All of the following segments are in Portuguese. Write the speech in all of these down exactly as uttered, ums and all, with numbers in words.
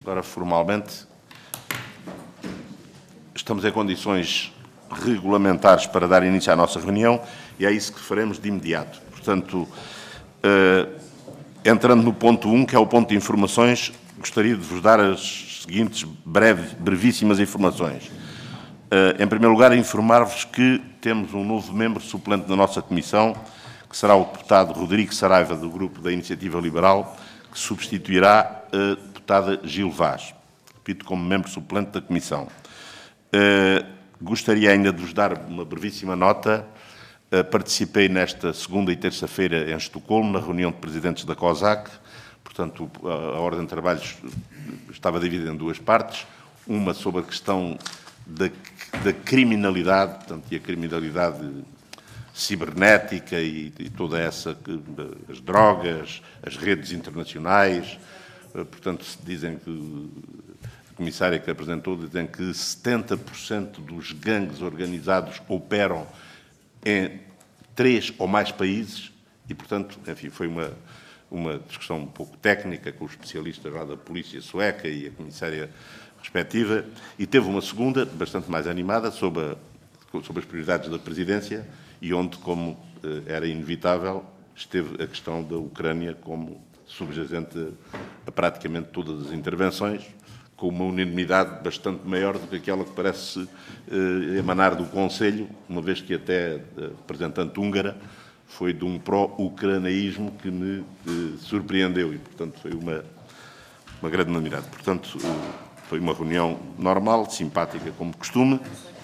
Agora, formalmente, estamos em condições regulamentares para dar início à nossa reunião e é isso que faremos de imediato. Portanto, eh, entrando no ponto um, que é o ponto de informações, gostaria de vos dar as seguintes breve, brevíssimas informações. Eh, em primeiro lugar, informar-vos que temos um novo membro suplente da nossa comissão, que será o deputado Rodrigo Saraiva, do Grupo da Iniciativa Liberal, que substituirá a deputada Gil Vaz, repito, como membro suplente da comissão. Uh, gostaria ainda de vos dar uma brevíssima nota. Uh, participei nesta segunda e terça-feira em Estocolmo, na reunião de presidentes da COSAC. Portanto, a, a ordem de trabalhos estava dividida em duas partes. Uma sobre a questão da, da criminalidade, portanto, e a criminalidade cibernética e, e toda essa, as drogas, as redes internacionais. Uh, portanto, se dizem que a comissária que apresentou dizem que setenta por cento dos gangues organizados operam em três ou mais países e, portanto, enfim, foi uma, uma discussão um pouco técnica com os especialistas lá da polícia sueca e a comissária respectiva, e teve uma segunda, bastante mais animada, sobre, a, sobre as prioridades da presidência e onde, como eh, era inevitável, esteve a questão da Ucrânia como subjacente a praticamente todas as intervenções, com uma unanimidade bastante maior do que aquela que parece eh, emanar do Conselho, uma vez que até a representante húngara foi de um pró-ucranaísmo que me eh, surpreendeu e, portanto, foi uma, uma grande unanimidade. Portanto, eh, foi uma reunião normal, simpática, como costume.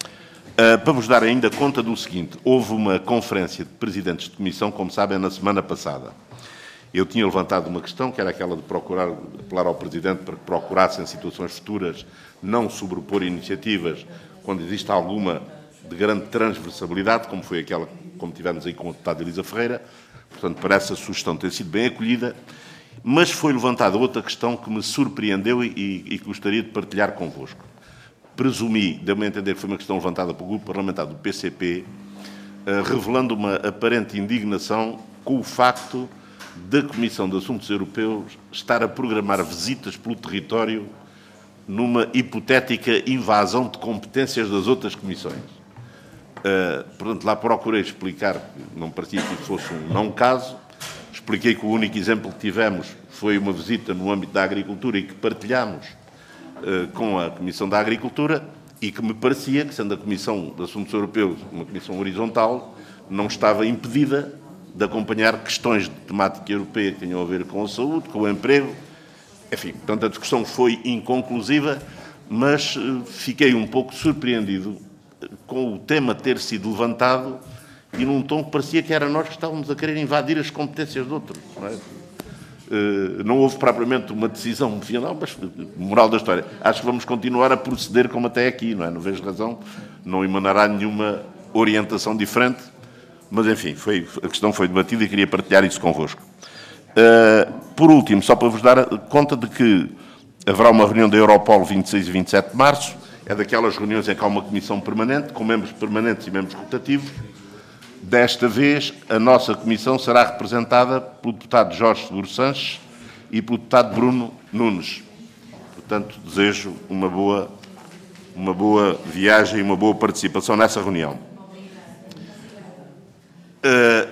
Uh, para vos dar ainda conta do seguinte, houve uma conferência de presidentes de comissão, como sabem, na semana passada. Eu tinha levantado uma questão, que era aquela de procurar, apelar ao Presidente para que procurasse, em situações futuras, não sobrepor iniciativas quando existe alguma de grande transversabilidade, como foi aquela, como tivemos aí com a deputada Elisa Ferreira. Portanto, parece a sugestão ter sido bem acolhida, mas foi levantada outra questão que me surpreendeu e, e que gostaria de partilhar convosco. Presumi, deu-me a entender que foi uma questão levantada pelo Grupo Parlamentar do P C P, uh, revelando uma aparente indignação com o facto da Comissão de Assuntos Europeus estar a programar visitas pelo território numa hipotética invasão de competências das outras comissões. Uh, portanto, lá procurei explicar que não parecia que fosse um não caso. Expliquei que o único exemplo que tivemos foi uma visita no âmbito da agricultura e que partilhámos uh, com a Comissão da Agricultura e que me parecia que, sendo a Comissão de Assuntos Europeus uma comissão horizontal, não estava impedida de acompanhar questões de temática europeia que tenham a ver com a saúde, com o emprego. Enfim, portanto, a discussão foi inconclusiva, mas uh, fiquei um pouco surpreendido com o tema ter sido levantado e num tom que parecia que era nós que estávamos a querer invadir as competências de outros. Não é? Uh, não houve propriamente uma decisão final, mas, moral da história, acho que vamos continuar a proceder como até aqui, não é? Não vejo razão, não emanará nenhuma orientação diferente. Mas, enfim, foi, a questão foi debatida e queria partilhar isso convosco. Uh, por último, só para vos dar conta de que haverá uma reunião da Europol vinte e seis e vinte e sete de março. É daquelas reuniões em que há uma comissão permanente, com membros permanentes e membros rotativos. Desta vez, a nossa comissão será representada pelo deputado Jorge Seguro Sanches e pelo deputado Bruno Nunes. Portanto, desejo uma boa, uma boa viagem e uma boa participação nessa reunião. Uh,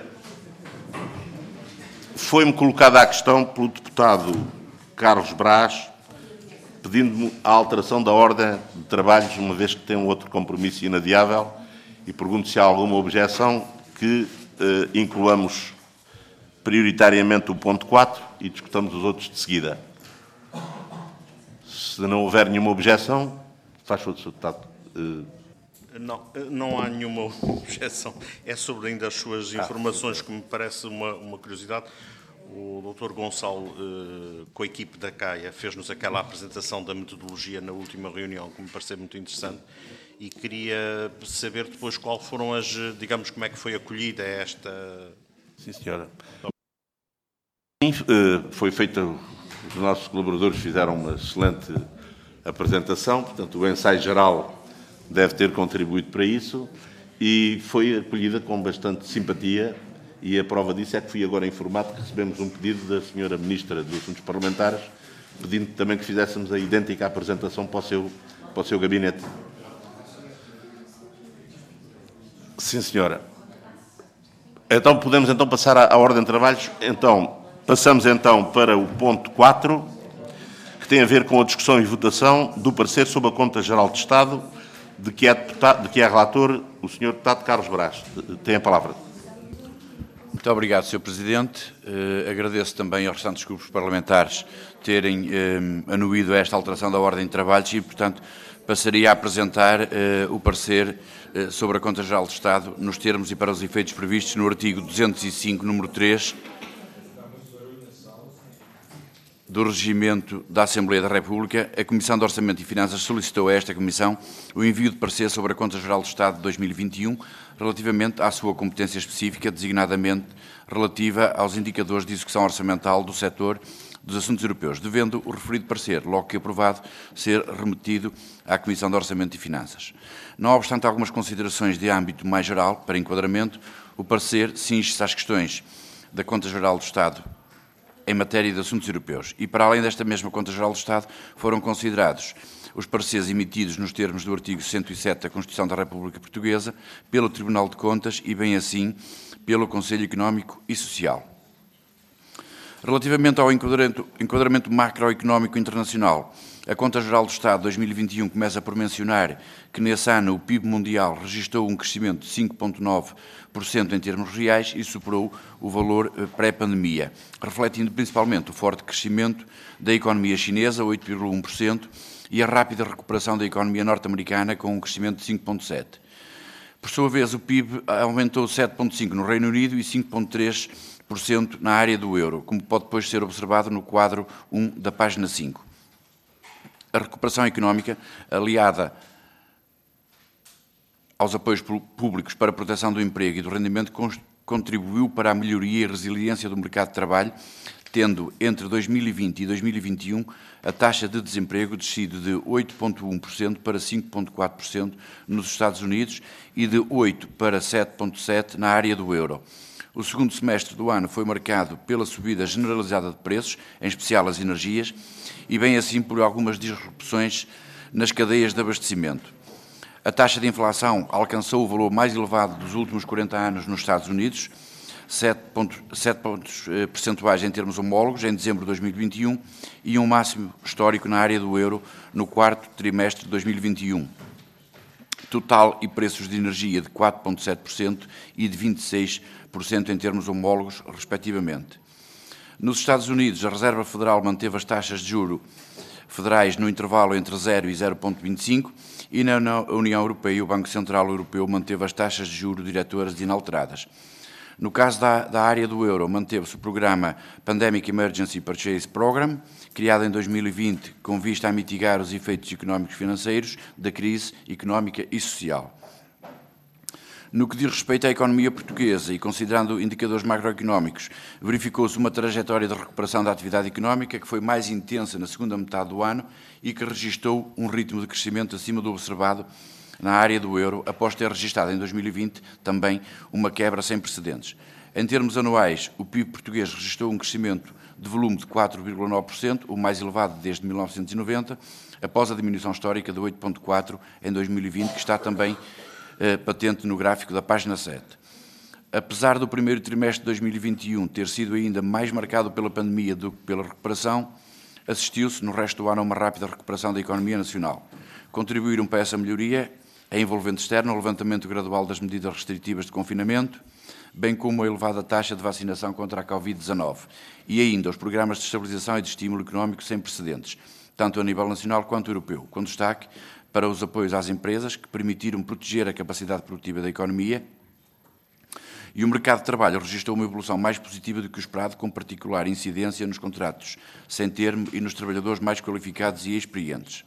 Foi-me colocada a questão pelo deputado Carlos Brás, pedindo-me a alteração da ordem de trabalhos, uma vez que tem um outro compromisso inadiável, e pergunto se há alguma objeção que uh, incluamos prioritariamente o ponto quatro e discutamos os outros de seguida. Se não houver nenhuma objeção, faz o seu deputado. Uh, Não, não há nenhuma objeção. É sobre ainda as suas informações que me parece uma, uma curiosidade. O doutor Gonçalo, eh, com a equipe da CAIA, fez-nos aquela apresentação da metodologia na última reunião, que me pareceu muito interessante, e queria saber depois qual foram as, digamos, como é que foi acolhida esta... Sim, senhora. Sim, eh, foi feita, os nossos colaboradores fizeram uma excelente apresentação, portanto, o ensaio geral deve ter contribuído para isso e foi acolhida com bastante simpatia, e a prova disso é que fui agora informado que recebemos um pedido da senhora Ministra dos Assuntos Parlamentares pedindo também que fizéssemos a idêntica apresentação para o seu, para o seu gabinete. Sim, senhora. Então, podemos então passar à, à ordem de trabalhos. Então, passamos então para o ponto quatro, que tem a ver com a discussão e votação do parecer sobre a Conta Geral de Estado, de que é, deputado, de que é relator o senhor deputado Carlos Brás. Tem a palavra. Muito obrigado, senhor Presidente. Uh, agradeço também aos restantes grupos parlamentares terem uh, anuído a esta alteração da ordem de trabalhos e, portanto, passaria a apresentar uh, o parecer uh, sobre a Conta Geral de Estado nos termos e para os efeitos previstos no artigo duzentos e cinco, número três, do Regimento da Assembleia da República. A Comissão de Orçamento e Finanças solicitou a esta Comissão o envio de parecer sobre a Conta Geral do Estado de dois mil e vinte e um, relativamente à sua competência específica, designadamente relativa aos indicadores de execução orçamental do setor dos assuntos europeus, devendo o referido parecer, logo que aprovado, ser remetido à Comissão de Orçamento e Finanças. Não obstante algumas considerações de âmbito mais geral, para enquadramento, o parecer cinge-se às questões da Conta Geral do Estado em matéria de assuntos europeus. E, para além desta mesma Conta Geral do Estado, foram considerados os pareceres emitidos nos termos do artigo cento e sete da Constituição da República Portuguesa, pelo Tribunal de Contas e, bem assim, pelo Conselho Económico e Social. Relativamente ao enquadramento, enquadramento macroeconómico internacional, a Conta Geral do Estado de dois mil e vinte e um começa por mencionar que nesse ano o P I B mundial registrou um crescimento de cinco vírgula nove por cento em termos reais e superou o valor pré-pandemia, refletindo principalmente o forte crescimento da economia chinesa, oito vírgula um por cento, e a rápida recuperação da economia norte-americana, com um crescimento de cinco vírgula sete por cento. Por sua vez, o P I B aumentou sete vírgula cinco por cento no Reino Unido e cinco vírgula três por cento na área do euro, como pode depois ser observado no quadro um da página cinco. A recuperação económica, aliada aos apoios públicos para a proteção do emprego e do rendimento, contribuiu para a melhoria e resiliência do mercado de trabalho, tendo entre dois mil e vinte e dois mil e vinte e um a taxa de desemprego descido de oito vírgula um por cento para cinco vírgula quatro por cento nos Estados Unidos e de oito por cento para sete vírgula sete por cento na área do euro. O segundo semestre do ano foi marcado pela subida generalizada de preços, em especial as energias, e bem assim por algumas disrupções nas cadeias de abastecimento. A taxa de inflação alcançou o valor mais elevado dos últimos quarenta anos nos Estados Unidos, sete pontos percentuais em termos homólogos, em dezembro de dois mil e vinte e um, e um máximo histórico na área do euro no quarto trimestre de dois mil e vinte e um. Total e preços de energia de quatro vírgula sete por cento e de vinte e seis por cento em termos homólogos, respectivamente. Nos Estados Unidos, a Reserva Federal manteve as taxas de juros federais no intervalo entre zero e zero vírgula vinte e cinco e na União Europeia o Banco Central Europeu manteve as taxas de juros diretoras inalteradas. No caso da, da área do euro, manteve-se o programa Pandemic Emergency Purchase Program, criado em dois mil e vinte com vista a mitigar os efeitos económicos e financeiros da crise económica e social. No que diz respeito à economia portuguesa e considerando indicadores macroeconómicos, verificou-se uma trajetória de recuperação da atividade económica que foi mais intensa na segunda metade do ano e que registrou um ritmo de crescimento acima do observado na área do euro, após ter registrado em dois mil e vinte também uma quebra sem precedentes. Em termos anuais, o P I B português registrou um crescimento de volume de quatro vírgula nove por cento, o mais elevado desde mil novecentos e noventa, após a diminuição histórica de oito vírgula quatro por cento em dois mil e vinte, que está também eh, patente no gráfico da página sete. Apesar do primeiro trimestre de dois mil e vinte e um ter sido ainda mais marcado pela pandemia do que pela recuperação, assistiu-se no resto do ano a uma rápida recuperação da economia nacional. Contribuíram para essa melhoria a envolvente externa, o levantamento gradual das medidas restritivas de confinamento, bem como a elevada taxa de vacinação contra a Covid dezanove, e ainda os programas de estabilização e de estímulo económico sem precedentes, tanto a nível nacional quanto europeu, com destaque para os apoios às empresas, que permitiram proteger a capacidade produtiva da economia, e o mercado de trabalho registrou uma evolução mais positiva do que o esperado, com particular incidência nos contratos sem termo e nos trabalhadores mais qualificados e experientes.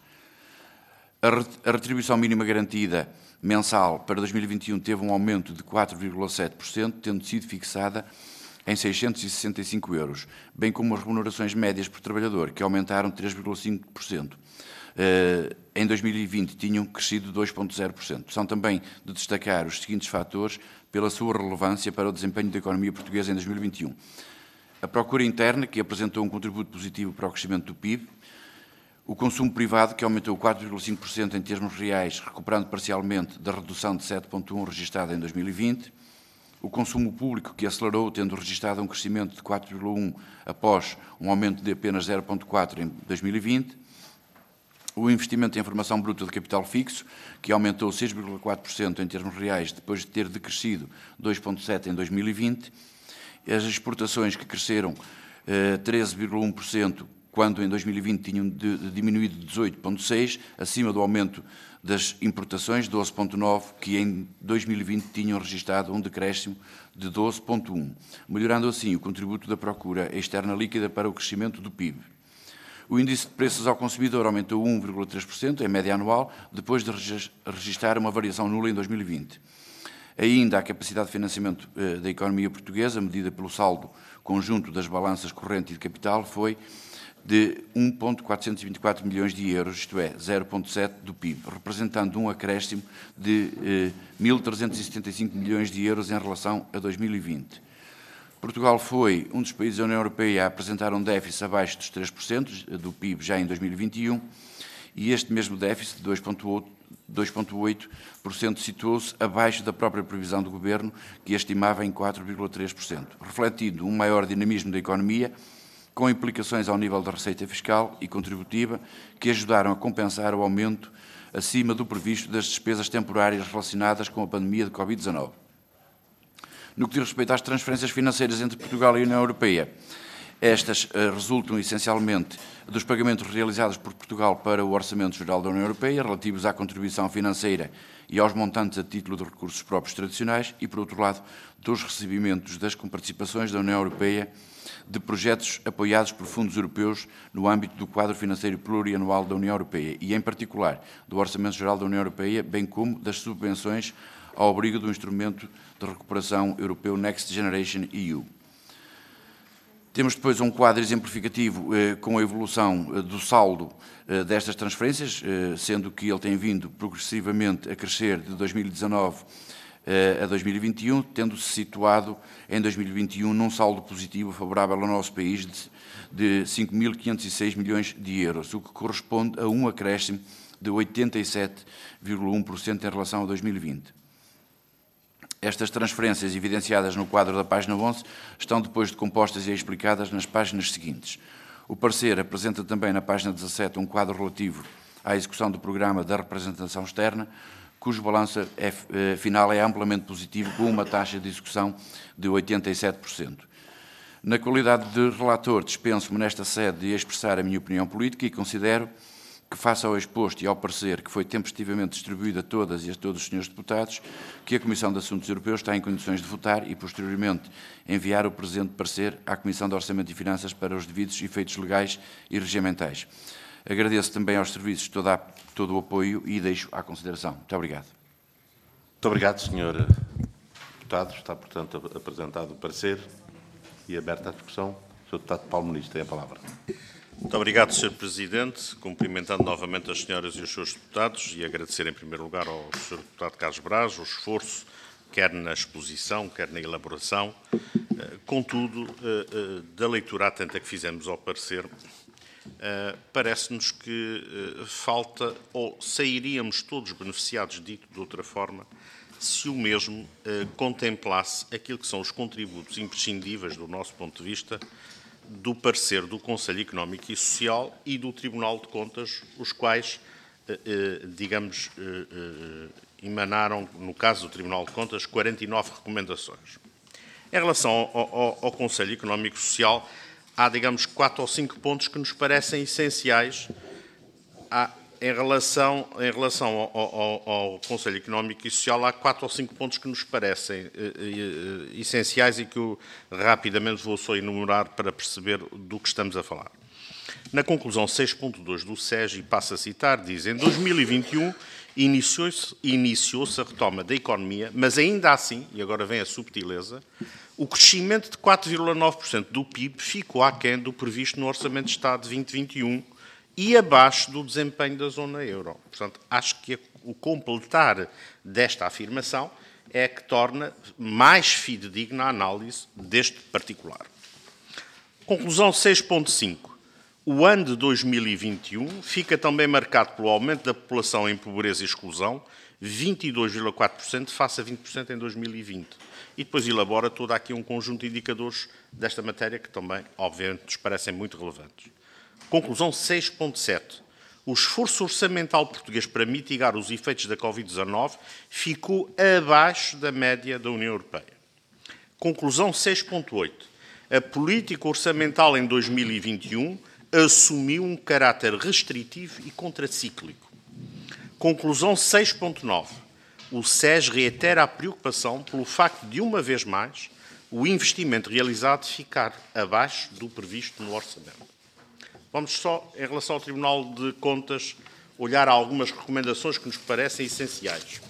A retribuição mínima garantida mensal para dois mil e vinte e um teve um aumento de quatro vírgula sete por cento, tendo sido fixada em seiscentos e sessenta e cinco euros, bem como as remunerações médias por trabalhador, que aumentaram três vírgula cinco por cento. Em dois mil e vinte tinham crescido dois vírgula zero por cento. São também de destacar os seguintes fatores pela sua relevância para o desempenho da economia portuguesa em dois mil e vinte e um. A procura interna, que apresentou um contributo positivo para o crescimento do P I B, O consumo privado, que aumentou quatro vírgula cinco por cento em termos reais, recuperando parcialmente da redução de sete vírgula um por cento registada em dois mil e vinte. O consumo público, que acelerou, tendo registrado um crescimento de quatro vírgula um por cento após um aumento de apenas zero vírgula quatro por cento em dois mil e vinte. O investimento em formação bruta de capital fixo, que aumentou seis vírgula quatro por cento em termos reais, depois de ter decrescido dois vírgula sete por cento em dois mil e vinte. As exportações, que cresceram eh, treze vírgula um por cento, quando em dois mil e vinte tinham de, de diminuído de dezoito vírgula seis por cento, acima do aumento das importações, doze vírgula nove por cento, que em dois mil e vinte tinham registrado um decréscimo de doze vírgula um por cento, melhorando assim o contributo da procura externa líquida para o crescimento do P I B. O índice de preços ao consumidor aumentou um vírgula três por cento em média anual, depois de registrar uma variação nula em dois mil e vinte. Ainda a capacidade de financiamento eh, da economia portuguesa, medida pelo saldo conjunto das balanças corrente e de capital, foi de um vírgula quatrocentos e vinte e quatro milhões de euros, isto é, zero vírgula sete por cento do P I B, representando um acréscimo de eh, mil trezentos e setenta e cinco milhões de euros em relação a dois mil e vinte. Portugal foi um dos países da União Europeia a apresentar um déficit abaixo dos três por cento do P I B já em dois mil e vinte e um, e este mesmo déficit de dois vírgula oito por cento situou-se abaixo da própria previsão do Governo, que estimava em quatro vírgula três por cento, refletindo um maior dinamismo da economia, com implicações ao nível da receita fiscal e contributiva, que ajudaram a compensar o aumento acima do previsto das despesas temporárias relacionadas com a pandemia de Covid dezanove. No que diz respeito às transferências financeiras entre Portugal e a União Europeia, estas uh, resultam essencialmente dos pagamentos realizados por Portugal para o Orçamento Geral da União Europeia, relativos à contribuição financeira e aos montantes a título de recursos próprios tradicionais, e, por outro lado, dos recebimentos das comparticipações da União Europeia de projetos apoiados por fundos europeus no âmbito do quadro financeiro plurianual da União Europeia e, em particular, do Orçamento Geral da União Europeia, bem como das subvenções ao abrigo do Instrumento de Recuperação Europeu Next Generation E U. Temos depois um quadro exemplificativo eh, com a evolução eh, do saldo eh, destas transferências, eh, sendo que ele tem vindo progressivamente a crescer de dois mil e dezanove eh, a dois mil e vinte e um, tendo-se situado em dois mil e vinte e um num saldo positivo favorável ao nosso país de, de cinco mil quinhentos e seis milhões de euros, o que corresponde a um acréscimo de oitenta e sete vírgula um por cento em relação a dois mil e vinte. Estas transferências, evidenciadas no quadro da página onze, estão depois decompostas e explicadas nas páginas seguintes. O parecer apresenta também na página dezassete um quadro relativo à execução do programa da representação externa, cujo balanço é, final é amplamente positivo, com uma taxa de execução de oitenta e sete por cento. Na qualidade de relator, dispenso-me nesta sede de expressar a minha opinião política e considero que, face ao exposto e ao parecer que foi tempestivamente distribuído a todas e a todos os senhores deputados, que a Comissão de Assuntos Europeus está em condições de votar e, posteriormente, enviar o presente parecer à Comissão de Orçamento e Finanças para os devidos efeitos legais e regimentais. Agradeço também aos serviços toda a, todo o apoio e deixo à consideração. Muito obrigado. Muito obrigado, senhor Deputado. Está, portanto, apresentado o parecer e aberta a discussão. senhor Deputado Paulo Muniz tem a palavra. Muito obrigado, senhor Presidente. Cumprimentando novamente as senhoras e os senhores deputados e agradecer, em primeiro lugar, ao senhor Deputado Carlos Braz o esforço, quer na exposição, quer na elaboração. Contudo, da leitura atenta que fizemos ao parecer, parece-nos que falta, ou sairíamos todos beneficiados, dito de outra forma, se o mesmo contemplasse aquilo que são os contributos imprescindíveis, do nosso ponto de vista, do parecer do Conselho Económico e Social e do Tribunal de Contas, os quais, digamos, emanaram, no caso do Tribunal de Contas, quarenta e nove recomendações. Em relação ao, ao, ao Conselho Económico e Social, há, digamos, quatro ou cinco pontos que nos parecem essenciais há, em relação, em relação ao, ao, ao Conselho Económico e Social. Há quatro ou cinco pontos que nos parecem eh, eh, essenciais e que eu rapidamente vou só enumerar para perceber do que estamos a falar. Na conclusão seis ponto dois do S E G, e passo a citar, diz: em dois mil e vinte e um iniciou-se iniciou-se a retoma da economia, mas ainda assim, e agora vem a subtileza, o crescimento de quatro vírgula nove por cento do P I B ficou aquém do previsto no Orçamento de Estado de vinte e vinte e um e abaixo do desempenho da zona euro. Portanto, acho que o completar desta afirmação é que torna mais fidedigna a análise deste particular. Conclusão seis ponto cinco. O ano de dois mil e vinte e um fica também marcado pelo aumento da população em pobreza e exclusão, vinte e dois vírgula quatro por cento face a vinte por cento em dois mil e vinte. E depois elabora todo aqui um conjunto de indicadores desta matéria que também, obviamente, nos parecem muito relevantes. Conclusão seis ponto sete. O esforço orçamental português para mitigar os efeitos da Covid dezanove ficou abaixo da média da União Europeia. Conclusão seis ponto oito. A política orçamental em dois mil e vinte e um assumiu um caráter restritivo e contracíclico. Conclusão seis ponto nove. O S E S reitera a preocupação pelo facto de, uma vez mais, o investimento realizado ficar abaixo do previsto no orçamento. Vamos só, em relação ao Tribunal de Contas, olhar algumas recomendações que nos parecem essenciais.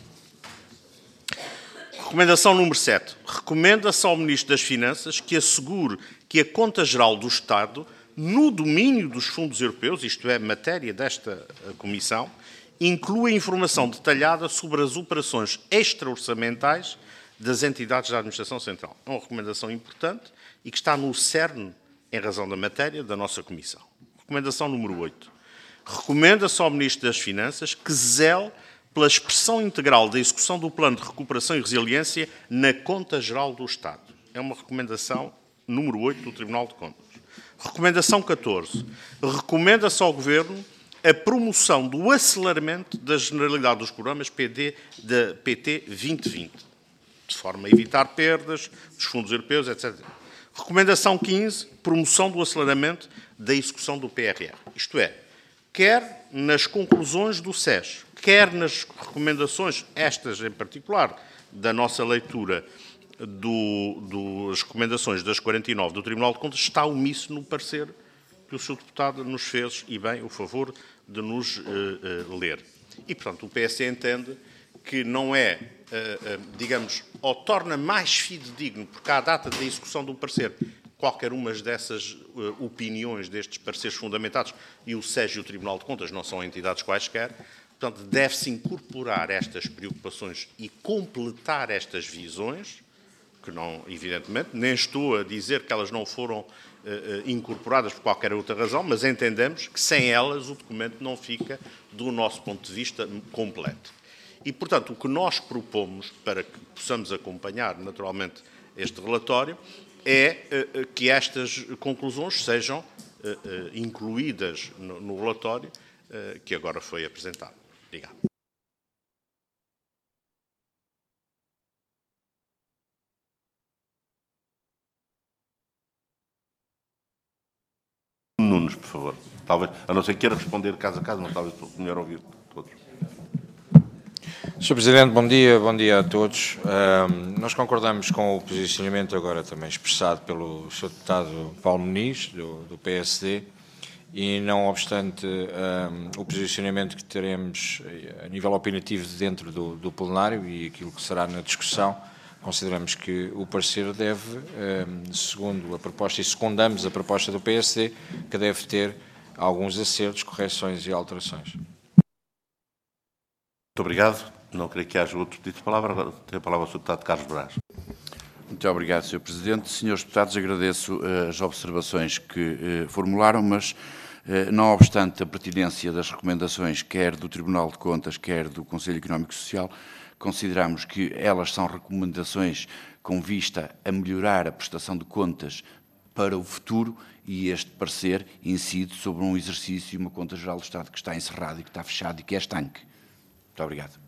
Recomendação número sete. Recomenda-se ao Ministro das Finanças que assegure que a Conta Geral do Estado, no domínio dos fundos europeus, isto é, matéria desta Comissão, inclua informação detalhada sobre as operações extra-orçamentais das entidades da Administração Central. É uma recomendação importante e que está no cerne, em razão da matéria, da nossa Comissão. Recomendação número oito. Recomenda-se ao Ministro das Finanças que zele pela expressão integral da execução do Plano de Recuperação e Resiliência na Conta Geral do Estado. É uma recomendação número oito do Tribunal de Contas. Recomendação catorze. Recomenda-se ao Governo a promoção do aceleramento da generalidade dos programas P D da P T vinte vinte, de forma a evitar perdas dos fundos europeus, etcétera. Recomendação quinze. Promoção do aceleramento da execução do P R R. Isto é, quer nas conclusões do S E S, quer nas recomendações, estas em particular, da nossa leitura do, das recomendações das quarenta e nove do Tribunal de Contas, está omisso no parecer que o senhor Deputado nos fez, e bem, o favor de nos uh, uh, ler. E, portanto, o P S D entende que não é, uh, uh, digamos, ou torna mais fidedigno, porque à data da execução do parecer, qualquer uma dessas uh, opiniões destes pareceres fundamentados, e o S E S e o Tribunal de Contas não são entidades quaisquer, portanto, deve-se incorporar estas preocupações e completar estas visões, que não, evidentemente, nem estou a dizer que elas não foram uh, uh, incorporadas por qualquer outra razão, mas entendemos que sem elas o documento não fica, do nosso ponto de vista, completo. E, portanto, o que nós propomos, para que possamos acompanhar, naturalmente, este relatório, é uh, que estas conclusões sejam uh, uh, incluídas no, no relatório uh, que agora foi apresentado. Obrigado. Nunes, por favor. Talvez, a não ser que queira responder caso a caso, mas talvez melhor ouvir todos. senhor Presidente, bom dia, bom dia a todos. Um, nós concordamos com o posicionamento agora também expressado pelo senhor Deputado Paulo Muniz, do, do P S D, e não obstante um, o posicionamento que teremos a nível opinativo dentro do, do plenário e aquilo que será na discussão, consideramos que o parecer deve, um, segundo a proposta, e secundamos a proposta do P S D, que deve ter alguns acertos, correções e alterações. Muito obrigado. Não creio que haja outro pedido de palavra. Agora tem a palavra o senhor Deputado Carlos Brás. Muito obrigado, senhor Presidente. Senhores Deputados, agradeço uh, as observações que uh, formularam, mas, uh, não obstante a pertinência das recomendações, quer do Tribunal de Contas, quer do Conselho Económico e Social, consideramos que elas são recomendações com vista a melhorar a prestação de contas para o futuro, e este parecer incide sobre um exercício e uma conta geral do Estado que está encerrado e que está fechado e que é estanque. Muito obrigado.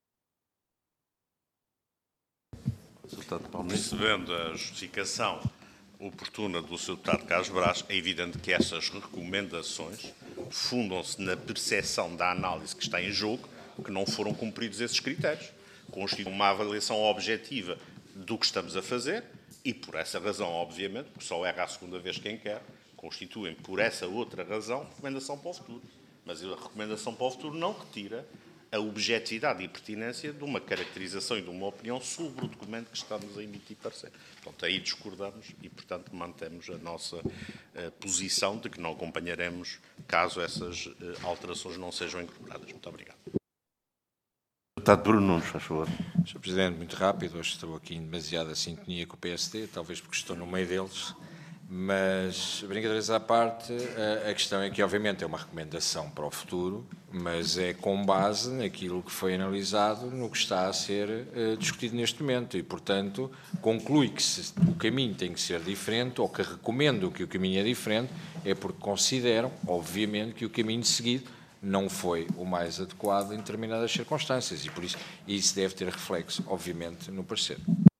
Percebendo a justificação oportuna do senhor Deputado Carlos Brás, é evidente que essas recomendações fundam-se na percepção da análise que está em jogo, que não foram cumpridos esses critérios. Constituem uma avaliação objetiva do que estamos a fazer e, por essa razão, obviamente, porque só erra a segunda vez quem quer, constituem, por essa outra razão, recomendação para o futuro. Mas a recomendação para o futuro não retira a objetividade e pertinência de uma caracterização e de uma opinião sobre o documento que estamos a emitir parecer. Portanto, aí discordamos e, portanto, mantemos a nossa uh, posição de que não acompanharemos caso essas uh, alterações não sejam incorporadas. Muito obrigado. Deputado Bruno Nunes, faz favor. senhor Presidente, muito rápido. Hoje estou aqui em demasiada sintonia com o P S D, talvez porque estou no meio deles, Mas, brincadeiras à parte, a, a questão é que, obviamente, é uma recomendação para o futuro, mas é com base naquilo que foi analisado, no que está a ser uh, discutido neste momento. E, portanto, conclui que se, o caminho tem que ser diferente, ou que recomendo que o caminho é diferente, é porque consideram, obviamente, que o caminho seguido não foi o mais adequado em determinadas circunstâncias. E, por isso, isso deve ter reflexo, obviamente, no parecer.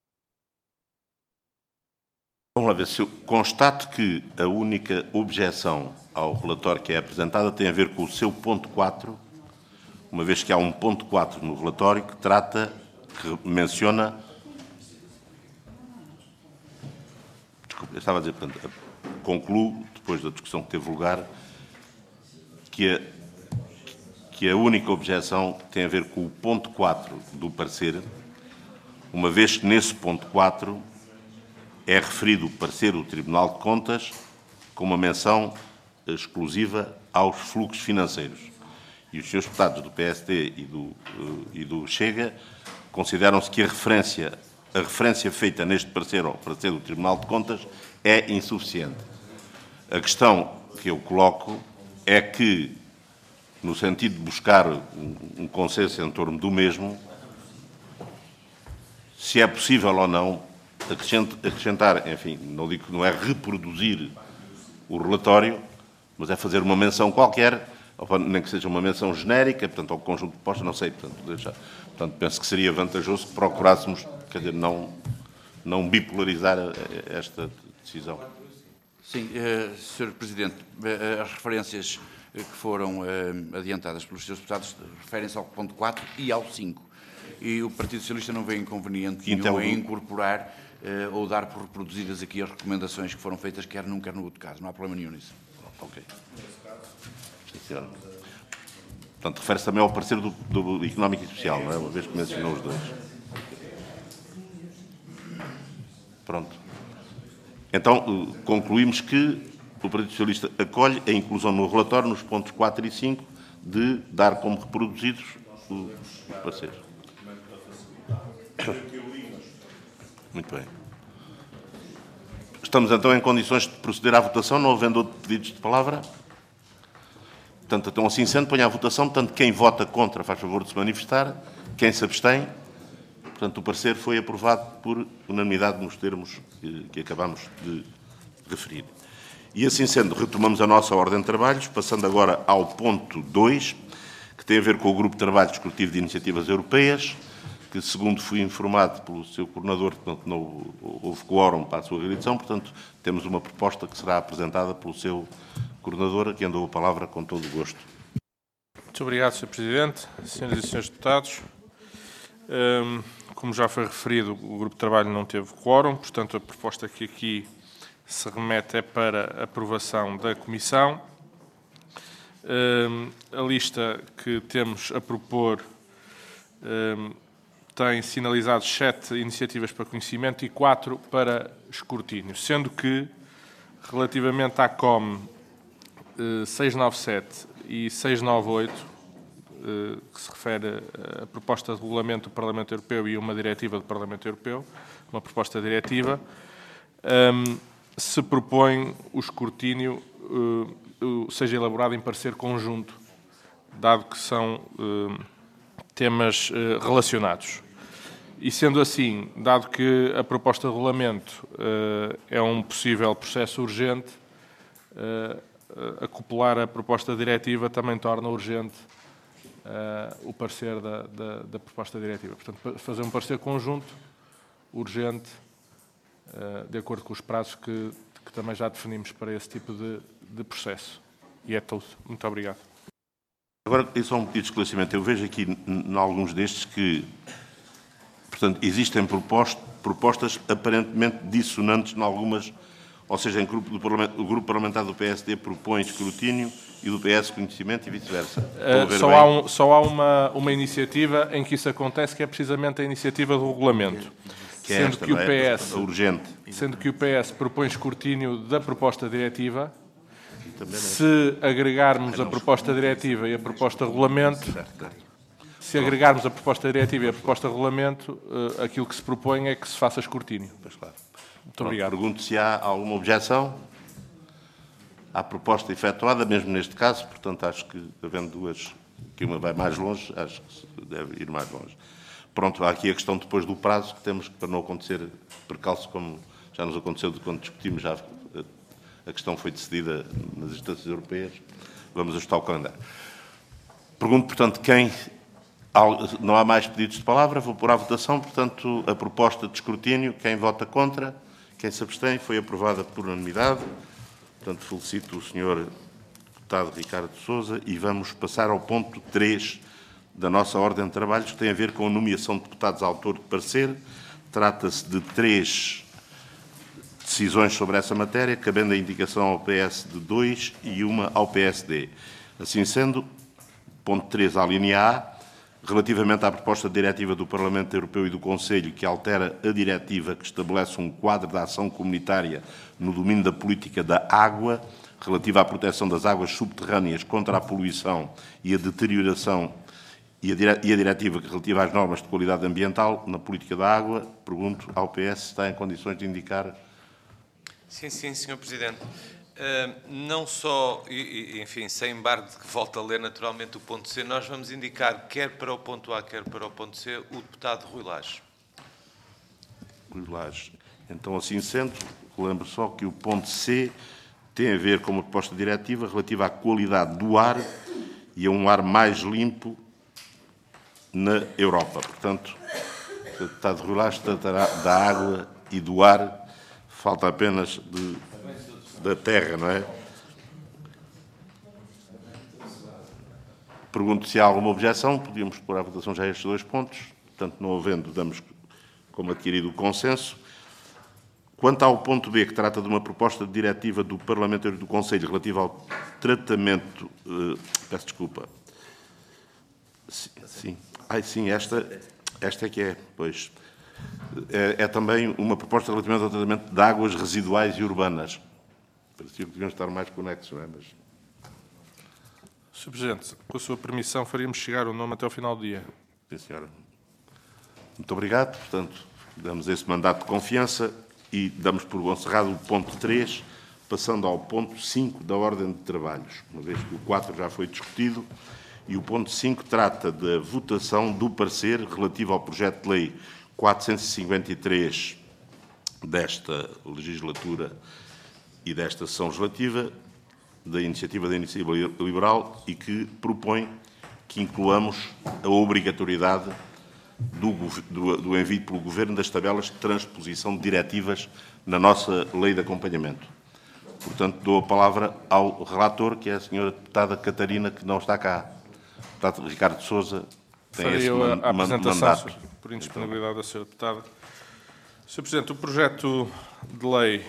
Vamos lá ver se eu constato que a única objeção ao relatório que é apresentada tem a ver com o seu ponto quatro, uma vez que há um ponto quatro no relatório que trata, que menciona... Desculpe, eu estava a dizer, portanto, concluo, depois da discussão que teve lugar, que a, que a única objeção tem a ver com o ponto quatro do parecer, uma vez que nesse ponto quatro é referido o parecer do Tribunal de Contas com uma menção exclusiva aos fluxos financeiros. E os senhores deputados do P S D e do, e do Chega consideram-se que a referência, a referência feita neste parecer ao parecer do Tribunal de Contas é insuficiente. A questão que eu coloco é que, no sentido de buscar um, um consenso em torno do mesmo, se é possível ou não acrescentar, enfim, não digo que não é reproduzir o relatório, mas é fazer uma menção qualquer, nem que seja uma menção genérica, portanto, ao conjunto de propostas, não sei, portanto, deixa, portanto, penso que seria vantajoso que procurássemos, quer dizer, não, não bipolarizar esta decisão. Sim, uh, senhor Presidente, uh, as referências que foram uh, adiantadas pelos senhores deputados referem-se ao ponto quatro e ao cinco. E o Partido Socialista não vê inconveniente então, nenhum em incorporar uh, ou dar por reproduzidas aqui as recomendações que foram feitas, quer num, quer no outro caso. Não há problema nenhum nisso. Ok. Sim, senhor. Portanto, refere-se também ao parecer do, do Económico e Social, não é? Uma vez que mencionou os dois. Pronto. Então, concluímos que o Partido Socialista acolhe a inclusão no relatório, nos pontos quatro e cinco, de dar como reproduzidos os pareceres. Muito bem. Estamos então em condições de proceder à votação, não havendo outros pedidos de palavra. Portanto, então, assim sendo, ponho à votação. Portanto, quem vota contra faz favor de se manifestar. Quem se abstém. Portanto, o parecer foi aprovado por unanimidade nos termos que, que acabamos de referir. E assim sendo, retomamos a nossa ordem de trabalhos, passando agora ao ponto dois, que tem a ver com o Grupo de Trabalho Discutivo de Iniciativas Europeias, que, segundo fui informado pelo seu coordenador, portanto, não houve quórum para a sua realização, portanto, temos uma proposta que será apresentada pelo seu coordenador, a quem dou a palavra com todo o gosto. Muito obrigado, senhor Presidente, senhoras e senhores deputados. Como já foi referido, o Grupo de Trabalho não teve quórum, portanto, a proposta que aqui se remete é para aprovação da Comissão. A lista que temos a propor tem sinalizados sete iniciativas para conhecimento e quatro para escrutínio, sendo que, relativamente à C O M seiscentos e noventa e sete e seiscentos e noventa e oito, que se refere à proposta de regulamento do Parlamento Europeu e uma diretiva do Parlamento Europeu, uma proposta diretiva, se propõe o escrutínio seja elaborado em parecer conjunto, dado que são temas relacionados. E sendo assim, dado que a proposta de regulamento é um possível processo urgente, acoplar a proposta diretiva também torna urgente o parecer da, da, da proposta diretiva. Portanto, fazer um parecer conjunto, urgente, de acordo com os prazos que, que também já definimos para esse tipo de, de processo. E é tudo. Muito obrigado. Agora, é só um pedido de esclarecimento. Eu vejo aqui, em alguns destes, que, portanto, existem propostas, propostas aparentemente dissonantes em algumas, ou seja, em grupo do Parlamento, o Grupo Parlamentar do P S D propõe escrutínio e do P S conhecimento e vice-versa. Uh, só, há um, só há uma, uma iniciativa em que isso acontece, que é precisamente a iniciativa do regulamento. Que é sendo, esta, que o é? P S, urgente. sendo que o P S propõe escrutínio da proposta diretiva. Se agregarmos a proposta diretiva e a proposta de regulamento, se agregarmos a proposta diretiva e a proposta de regulamento, aquilo que se propõe é que se faça escrutínio. Pois claro. Muito obrigado. Pergunto se há alguma objeção à proposta efetuada, mesmo neste caso, portanto, acho que, havendo duas, que uma vai mais longe, acho que se deve ir mais longe. Pronto, há aqui a questão depois do prazo, que temos para não acontecer percalço, como já nos aconteceu de quando discutimos, já a questão foi decidida nas instâncias europeias, vamos ajustar o calendário. Pergunto, portanto, quem... Não há mais pedidos de palavra, vou pôr à votação, portanto, a proposta de escrutínio, quem vota contra, quem se abstém, foi aprovada por unanimidade. Portanto, felicito o senhor deputado Ricardo de Sousa e vamos passar ao ponto três da nossa ordem de trabalhos, que tem a ver com a nomeação de deputados autor de parecer. Trata-se de três decisões sobre essa matéria, cabendo a indicação ao P S de dois e uma ao P S D. Assim sendo, ponto três, a linha A, relativamente à proposta de diretiva do Parlamento Europeu e do Conselho que altera a diretiva que estabelece um quadro de ação comunitária no domínio da política da água, relativa à proteção das águas subterrâneas contra a poluição e a deterioração, e a diretiva relativa às normas de qualidade ambiental na política da água, pergunto ao P S se está em condições de indicar. Sim, sim, senhor Presidente. Uh, não só, e, enfim, sem embargo de que volto a ler naturalmente o ponto C, nós vamos indicar, quer para o ponto A, quer para o ponto C, o deputado Rui Lage. Rui Lage. Então, assim sendo, lembro só que o ponto C tem a ver com uma proposta diretiva relativa à qualidade do ar e a um ar mais limpo na Europa. Portanto, o deputado Rui Lage tratará da água e do ar, falta apenas de... da terra, não é? Pergunto se há alguma objeção. Podíamos pôr à votação já estes dois pontos. Portanto, não havendo, damos como adquirido o consenso. Quanto ao ponto B, que trata de uma proposta de diretiva do Parlamento e do Conselho relativa ao tratamento... Uh, peço desculpa. Sim, sim. Ai, sim, esta, esta é que é, pois. É, é também uma proposta relativamente ao tratamento de águas residuais e urbanas. Parecia que devíamos estar mais conexos, não é? Mas... senhor Presidente, com a sua permissão, faríamos chegar o nome até ao final do dia. Sim, senhora. Muito obrigado. Portanto, damos esse mandato de confiança e damos por encerrado o ponto três, passando ao ponto cinco da ordem de trabalhos, uma vez que o quatro já foi discutido, e o ponto cinco trata da votação do parecer relativo ao projeto de lei quatrocentos e cinquenta e três desta legislatura e desta sessão legislativa, da iniciativa da Iniciativa Liberal, e que propõe que incluamos a obrigatoriedade do, do, do envio pelo Governo das tabelas de transposição de diretivas na nossa lei de acompanhamento. Portanto, dou a palavra ao relator, que é a senhora deputada Catarina, que não está cá. O deputado Ricardo de Sousa tem Farei esse eu man, a apresentação mandato. Por indisponibilidade da senhora deputada. senhor Presidente, o projeto de lei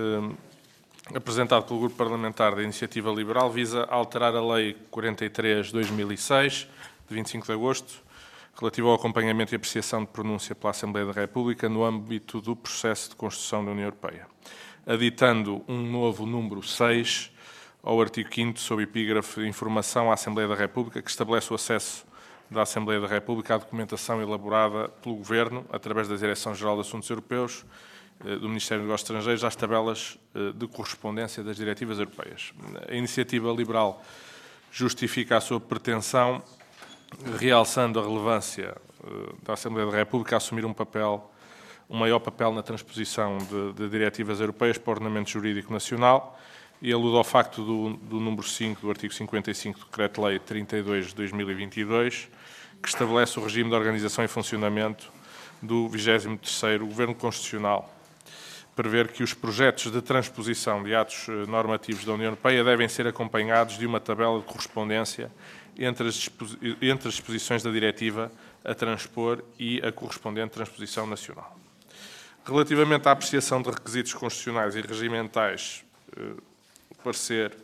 eh, apresentado pelo Grupo Parlamentar da Iniciativa Liberal visa alterar a Lei quarenta e três barra dois mil e seis, de vinte e cinco de agosto, relativa ao acompanhamento e apreciação de pronúncia pela Assembleia da República no âmbito do processo de construção da União Europeia, aditando um novo número seis ao artigo quinto, sob epígrafe de Informação à Assembleia da República, que estabelece o acesso da Assembleia da República à documentação elaborada pelo Governo, através da Direção-Geral de Assuntos Europeus, do Ministério dos Negócios Estrangeiros, às tabelas de correspondência das diretivas europeias. A iniciativa liberal justifica a sua pretensão, realçando a relevância da Assembleia da República a assumir um papel, um maior papel na transposição de, de diretivas europeias para o ordenamento jurídico nacional, e alude ao facto do, do número cinco do artigo cinquenta e cinco do Decreto-Lei trinta e dois de dois mil e vinte e dois, que estabelece o regime de organização e funcionamento do vigésimo terceiro Governo Constitucional. Prever que os projetos de transposição de atos normativos da União Europeia devem ser acompanhados de uma tabela de correspondência entre as, entre as disposições da diretiva a transpor e a correspondente transposição nacional. Relativamente à apreciação de requisitos constitucionais e regimentais, o parecer,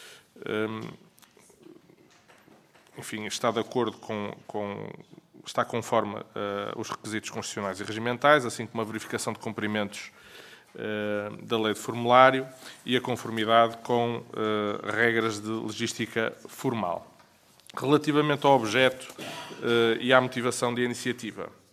enfim, está de acordo com, com está conforme uh, os requisitos constitucionais e regimentais, assim como a verificação de cumprimentos uh, da lei de formulário e a conformidade com uh, regras de legística formal. Relativamente ao objeto uh, e à motivação da iniciativa,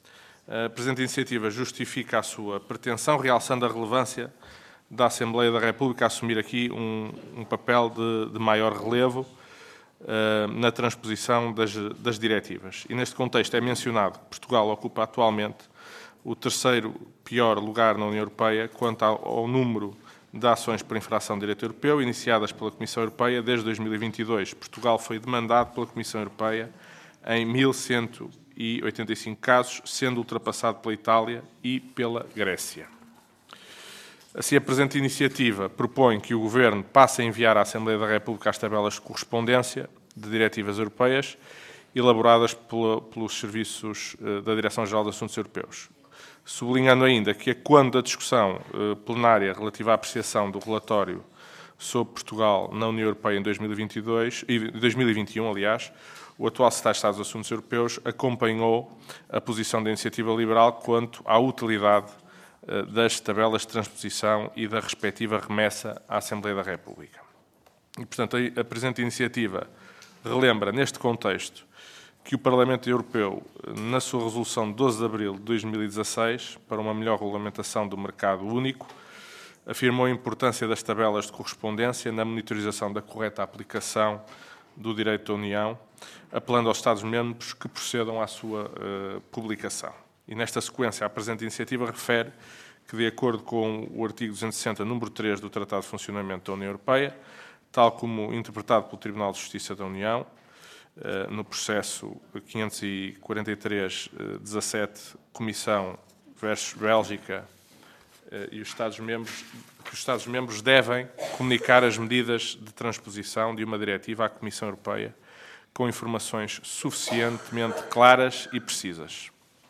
A presente iniciativa justifica a sua pretensão, realçando a relevância da Assembleia da República a assumir aqui um, um papel de, de maior relevo uh, na transposição das, das diretivas. E neste contexto é mencionado que Portugal ocupa atualmente o terceiro pior lugar na União Europeia quanto ao, ao número de ações por infração de direito europeu iniciadas pela Comissão Europeia desde dois mil e vinte e dois. Portugal foi demandado pela Comissão Europeia em mil cento e oitenta e cinco casos, sendo ultrapassado pela Itália e pela Grécia. Assim, a presente iniciativa propõe que o Governo passe a enviar à Assembleia da República as tabelas de correspondência de diretivas europeias elaboradas pela, pelos serviços da Direção-Geral de Assuntos Europeus. Sublinhando ainda que, quando da discussão plenária relativa à apreciação do relatório sobre Portugal na União Europeia em dois mil e vinte e dois, dois mil e vinte e um, aliás, o atual Secretário de Estado dos Assuntos Europeus acompanhou a posição da Iniciativa Liberal quanto à utilidade das tabelas de transposição e da respectiva remessa à Assembleia da República. E, portanto, a presente iniciativa relembra, neste contexto, que o Parlamento Europeu, na sua resolução de doze de abril de dois mil e dezasseis, para uma melhor regulamentação do mercado único, afirmou a importância das tabelas de correspondência na monitorização da correta aplicação do direito da União, apelando aos Estados-membros que procedam à sua uh, publicação. E nesta sequência, a presente iniciativa refere que, de acordo com o artigo duzentos e sessenta, número três do Tratado de Funcionamento da União Europeia, tal como interpretado pelo Tribunal de Justiça da União, no processo quinhentos e quarenta e três dezassete, Comissão versus Bélgica, e os Estados-membros, que os Estados-membros devem comunicar as medidas de transposição de uma diretiva à Comissão Europeia com informações suficientemente claras e precisas.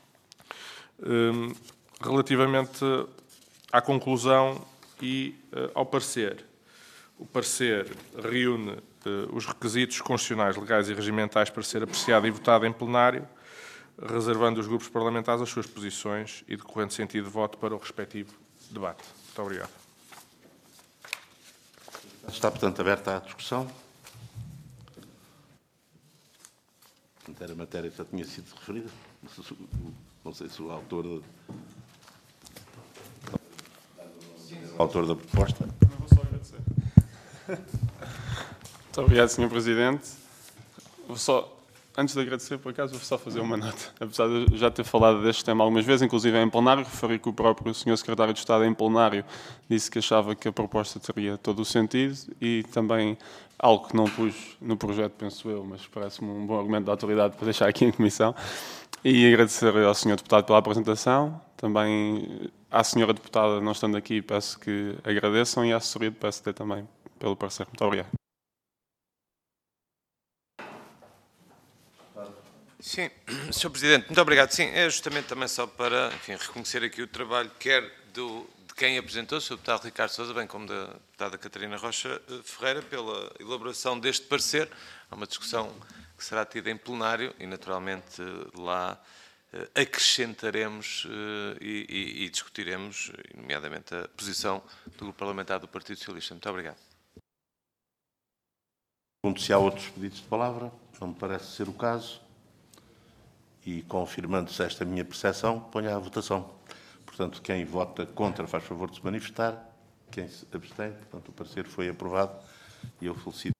Relativamente à conclusão e ao parecer, o parecer reúne os requisitos constitucionais, legais e regimentais para ser apreciado e votado em plenário, reservando os grupos parlamentares as suas posições e decorrente sentido de voto para o respectivo debate. Muito obrigado. Está, portanto, aberta a discussão. Portanto, era a matéria que já tinha sido referida. Não sei se o autor, o autor da proposta... Muito obrigado, senhor Presidente. Vou só, antes de agradecer, por acaso, vou só fazer uma nota. Apesar de eu já ter falado deste tema algumas vezes, inclusive em plenário, referi que o próprio senhor Secretário de Estado em plenário disse que achava que a proposta teria todo o sentido e também algo que não pus no projeto, penso eu, mas parece-me um bom argumento da autoridade para deixar aqui em comissão. E agradecer ao senhor Deputado pela apresentação. Também à senhora Deputada, não estando aqui, peço que agradeçam e à assessoria do P S D também pelo parecer. Muito obrigado. Sim, senhor Presidente, muito obrigado. Sim, é justamente também só para, enfim, reconhecer aqui o trabalho, quer do, de quem apresentou, o senhor Deputado Ricardo Sousa, bem como da Deputada Catarina Rocha Ferreira, pela elaboração deste parecer. Há uma discussão que será tida em plenário e, naturalmente, lá acrescentaremos e, e, e discutiremos, nomeadamente, a posição do Grupo Parlamentar do Partido Socialista. Muito obrigado. Pergunto se há outros pedidos de palavra. Não me parece ser o caso. E, confirmando-se esta minha percepção, ponho à votação. Portanto, quem vota contra faz favor de se manifestar. Quem se abstém, portanto, o parecer foi aprovado e eu felicito.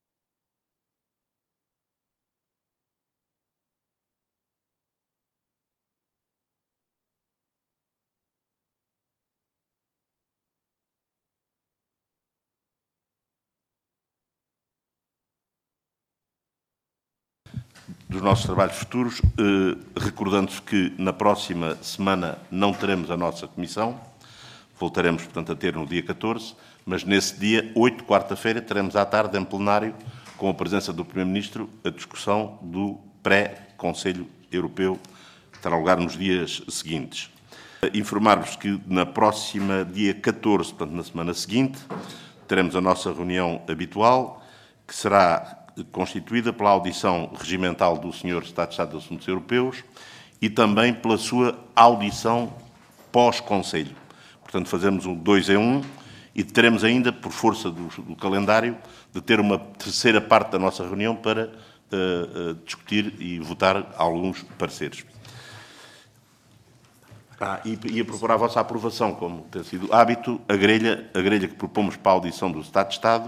Dos nossos trabalhos futuros, eh, recordando-vos que na próxima semana não teremos a nossa comissão, voltaremos, portanto, a ter no dia catorze, mas nesse dia, oito, quarta-feira, teremos à tarde, em plenário, com a presença do Primeiro-Ministro, a discussão do pré-Conselho Europeu, que terá lugar nos dias seguintes. Informar-vos que na próxima dia catorze, portanto, na semana seguinte, teremos a nossa reunião habitual, que será constituída pela audição regimental do senhor Secretário de Estado dos Assuntos Europeus e também pela sua audição pós-Conselho. Portanto, fazemos um dois em um e teremos ainda, por força do, do calendário, de ter uma terceira parte da nossa reunião para uh, uh, discutir e votar alguns pareceres. Ah, e ia propor à vossa aprovação, como tem sido hábito, a grelha, a grelha que propomos para a audição do Estado de Estado,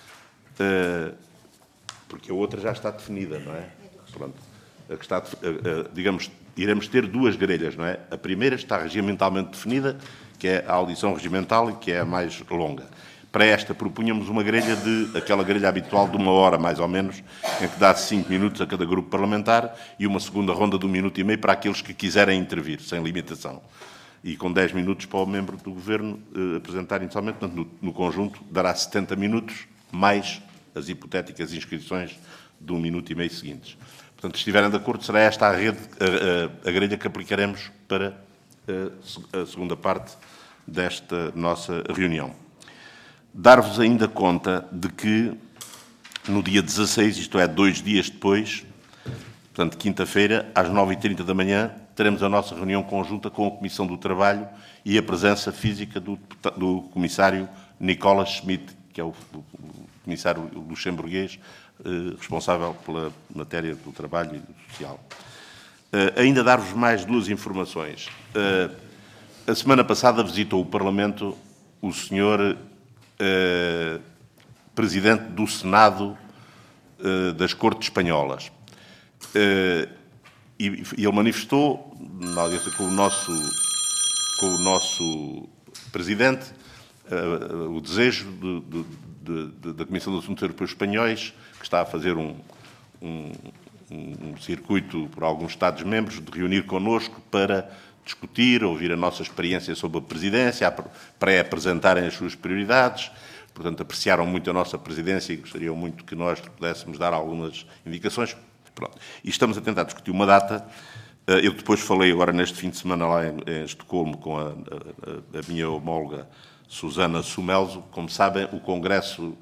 uh, porque a outra já está definida, não é? Pronto. A que está, uh, uh, digamos, iremos ter duas grelhas, não é? A primeira está regimentalmente definida, que é a audição regimental e que é a mais longa. Para esta, propunhamos uma grelha de, aquela grelha habitual de uma hora, mais ou menos, em que dá cinco minutos a cada grupo parlamentar e uma segunda ronda de um minuto e meio para aqueles que quiserem intervir, sem limitação. E com dez minutos para o membro do Governo eh, apresentar inicialmente, portanto, no, no conjunto, dará setenta minutos, mais as hipotéticas inscrições de um minuto e meio seguintes. Portanto, se estiverem de acordo, será esta a, rede, a, a, a grelha que aplicaremos para a, a segunda parte desta nossa reunião. Dar-vos ainda conta de que no dia dezasseis, isto é, dois dias depois, portanto, quinta-feira, às nove e trinta da manhã, teremos a nossa reunião conjunta com a Comissão do Trabalho e a presença física do, do Comissário Nicolas Schmidt, que é o, o Comissário luxemburguês eh, responsável pela matéria do trabalho e do social. Eh, ainda dar-vos mais duas informações. Eh, a semana passada visitou o Parlamento o senhor Uh, Presidente do Senado uh, das Cortes Espanholas. Uh, e, e ele manifestou, na audiência com o nosso, com o nosso Presidente, uh, o desejo de, de, de, de, da Comissão dos Assuntos Europeus Espanhóis, que está a fazer um, um, um circuito por alguns Estados-membros, de reunir connosco para discutir, ouvir a nossa experiência sobre a presidência, pré-apresentarem as suas prioridades. Portanto, apreciaram muito a nossa presidência e gostariam muito que nós pudéssemos dar algumas indicações. Pronto. E estamos a tentar discutir uma data. Eu depois falei agora neste fim de semana lá em, em Estocolmo com a, a, a minha homóloga Susana Sumelzo. Como sabem, o Congresso,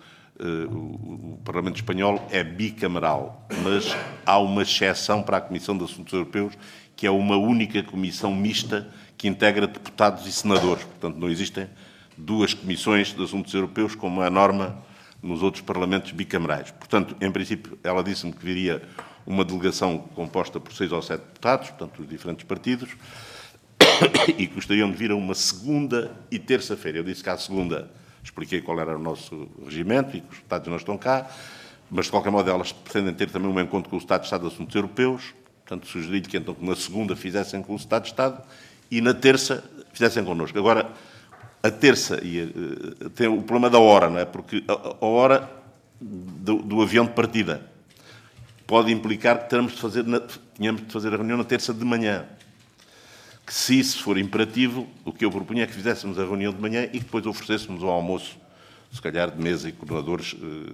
o, o Parlamento Espanhol é bicameral, mas há uma exceção para a Comissão de Assuntos Europeus, que é uma única comissão mista que integra deputados e senadores. Portanto, não existem duas comissões de assuntos europeus, como é a norma nos outros parlamentos bicamerais. Portanto, em princípio, ela disse-me que viria uma delegação composta por seis ou sete deputados, portanto, dos diferentes partidos, e que gostariam de vir a uma segunda e terça-feira. Eu disse que à segunda expliquei qual era o nosso regimento e que os deputados não estão cá, mas, de qualquer modo, elas pretendem ter também um encontro com o Estado de Estado de Assuntos Europeus. Portanto, sugeri-lhe que, então, na segunda fizessem com o Estado de Estado e na terça fizessem connosco. Agora, a terça e a, tem o problema da hora, não é? Porque a, a hora do, do avião de partida pode implicar que teremos de fazer na, tenhamos de fazer a reunião na terça de manhã. Que, se isso for imperativo, o que eu propunha é que fizéssemos a reunião de manhã e que depois oferecêssemos o almoço, se calhar de mesa e coordenadores.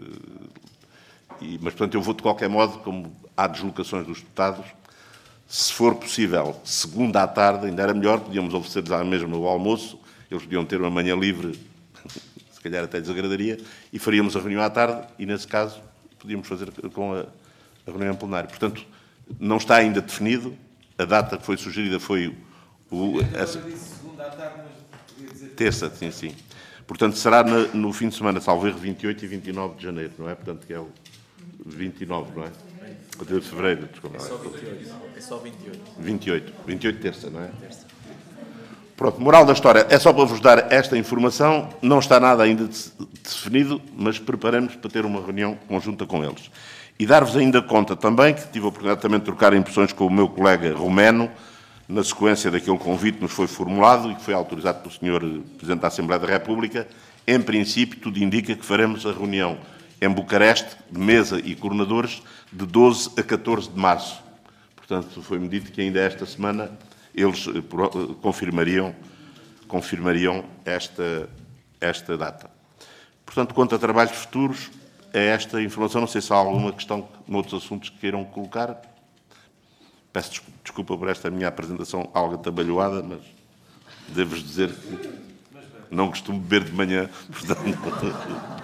E, mas, portanto, eu vou de qualquer modo, como há deslocações dos deputados, se for possível, segunda à tarde, ainda era melhor, podíamos oferecer-lhes à mesma o almoço, eles podiam ter uma manhã livre, se calhar até lhes agradaria, e faríamos a reunião à tarde, e nesse caso podíamos fazer com a, a reunião plenária. Portanto, não está ainda definido, a data que foi sugerida foi o... Essa, segunda à tarde, mas podia dizer... Terça, sim, sim. Portanto, será no, no fim de semana, salvo erro, vinte e oito e vinte e nove de janeiro, não é? Portanto, que é o vinte e nove, não é? De fevereiro, desculpa. É só vinte e oito. É só vinte e oito. vinte e oito. vinte e oito terça, não é? Terça. Pronto, moral da história. É só para vos dar esta informação. Não está nada ainda definido, mas preparamos para ter uma reunião conjunta com eles. E dar-vos ainda conta também que tive a oportunidade também de trocar impressões com o meu colega romeno, na sequência daquele convite que nos foi formulado e que foi autorizado pelo senhor Presidente da Assembleia da República. Em princípio, tudo indica que faremos a reunião em Bucareste, de mesa e coordenadores, de doze a catorze de março. Portanto, foi-me dito que ainda esta semana eles confirmariam, confirmariam esta, esta data. Portanto, quanto a trabalhos futuros, é esta informação. Não sei se há alguma questão noutros assuntos que queiram colocar. Peço desculpa por esta minha apresentação algo atabalhoada, mas devo-vos dizer que não costumo beber de manhã, portanto...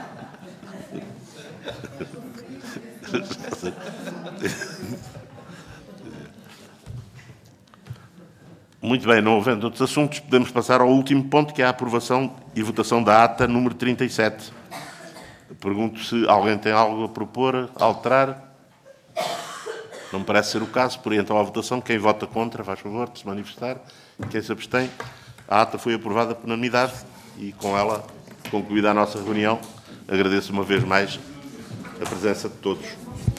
Muito bem, não havendo outros assuntos, podemos passar ao último ponto, que é a aprovação e votação da ata número trinta e sete. Pergunto se alguém tem algo a propor, a alterar. Não me parece ser o caso, por aí então à votação. Quem vota contra, faz favor de se manifestar. Quem se abstém, a ata foi aprovada por unanimidade e com ela concluída a nossa reunião. Agradeço uma vez mais a presença de todos.